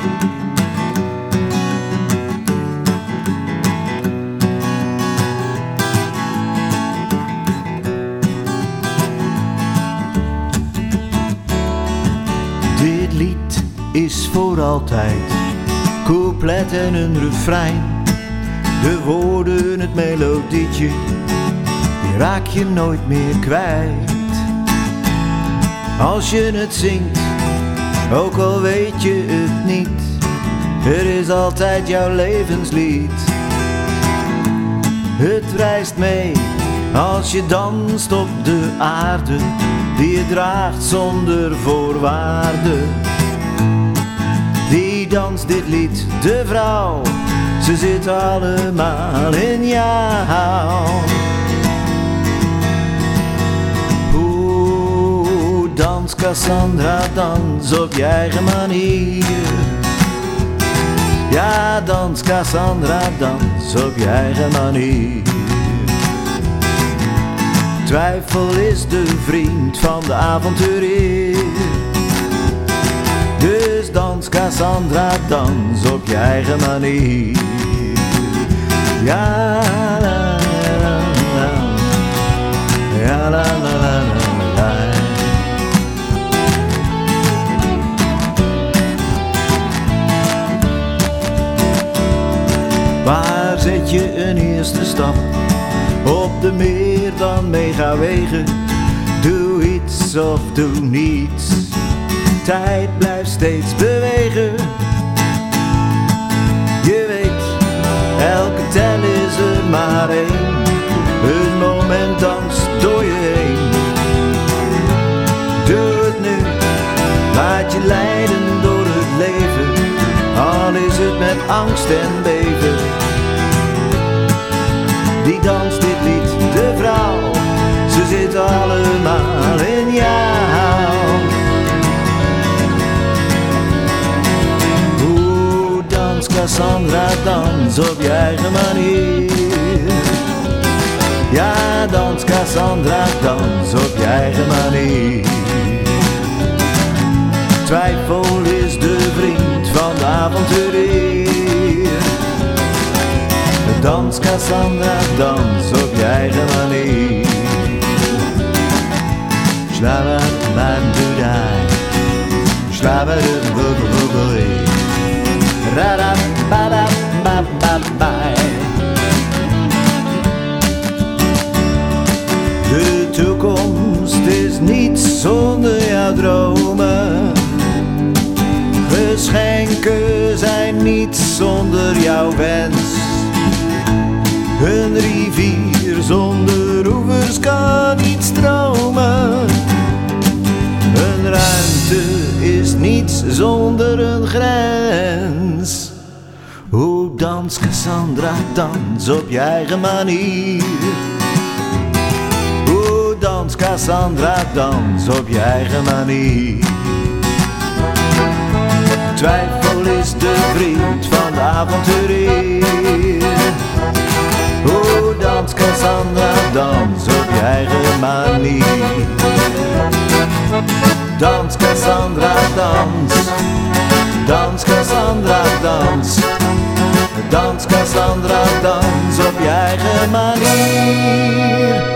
Dit lied is voor altijd, couplet en een refrein. De woorden, het melodietje, die raak je nooit meer kwijt. Als je het zingt, ook al weet je het niet, er is altijd jouw levenslied. Het reist mee als je danst op de aarde, die je draagt zonder voorwaarde. Die danst dit lied, de vrouw, ze zit allemaal in jou. Oeh, dans Cassandra, dans op je eigen manier. Ja, dans Cassandra, dans op je eigen manier. Twijfel is de vriend van de avonturier. Dus dans Cassandra, dans op je eigen manier. Ja, la, la, la, ja, la, la, la, la. Waar zet je een eerste stap? Op de meer dan megawegen. Doe iets of doe niets. Tijd blijft steeds bewegen. Je weet, elke tel is er maar één. Een moment danst door je heen. Doe het nu, laat je leiden door het leven. Al is het met angst en beven. Die danst dit lied, de vrouw, ze zit allemaal in jou. Oeh, dans Cassandra, dans op je eigen manier. Ja, dans Cassandra, dans op je eigen manier. Twijfel is de vriend van de avonturier. Dans Cassandra, dans op je eigen manier. Shlabadoodai, shlabadoodai, radabadabababbai. De toekomst is niet zonder jouw dromen. Geschenken zijn niet zonder jouw wens. Een rivier zonder oevers kan niet stromen. Een ruimte is niets zonder een grens. Hoe dans Cassandra, dans op je eigen manier. Hoe dans Cassandra, dans op je eigen manier. Twijfel is de vriend van de avonturier. Hoe dans Cassandra, dans op je eigen manier. Dans Cassandra, dans. Dans Cassandra, dans. Dans Cassandra, dans op je eigen manier.